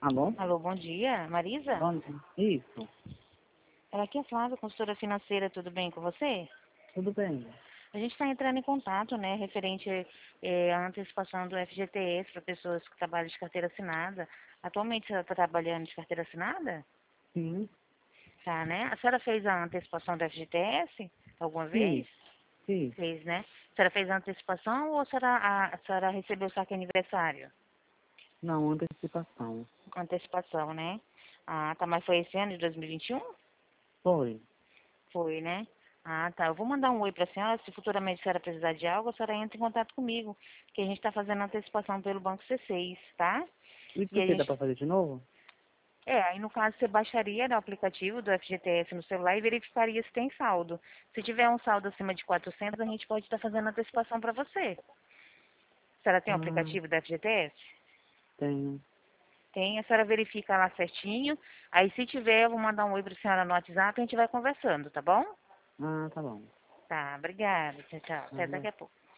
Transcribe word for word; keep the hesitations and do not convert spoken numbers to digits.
Alô? Alô, bom dia. Marisa? Bom dia. Isso, É, aqui é a Flávia, consultora financeira, tudo bem com você? tudo bem. A gente está entrando em contato, né, referente eh, à antecipação do F G T S para pessoas que trabalham de carteira assinada. Atualmente você está trabalhando de carteira assinada? Sim, Tá, né? A senhora fez a antecipação do F G T S alguma vez? sim, sim. Fez, né? A senhora fez a antecipação ou a senhora, a, a senhora recebeu o saque aniversário? Não, antecipação. Antecipação, né? Ah, tá, mas foi esse ano de dois mil e vinte e um? Foi. Foi, né? Ah, tá. Eu vou mandar um oi para a senhora. Se futuramente a senhora precisar de algo, a senhora entra em contato comigo. Que a gente está fazendo antecipação pelo Banco C seis, tá? E E por a que dá gente. pra fazer de novo? É, aí no caso você baixaria, né, o aplicativo do F G T S no celular e verificaria se tem saldo. Se tiver um saldo acima de quatrocentos, a gente pode estar fazendo antecipação para você. A senhora tem o Ah, aplicativo do F G T S? tenho. Tem, a senhora verifica lá certinho. Aí se tiver, eu vou mandar um oi para a senhora no WhatsApp e a gente vai conversando, tá bom? Ah, tá bom. Tá, obrigada. Tchau, tchau. Até Ah, daqui a pouco.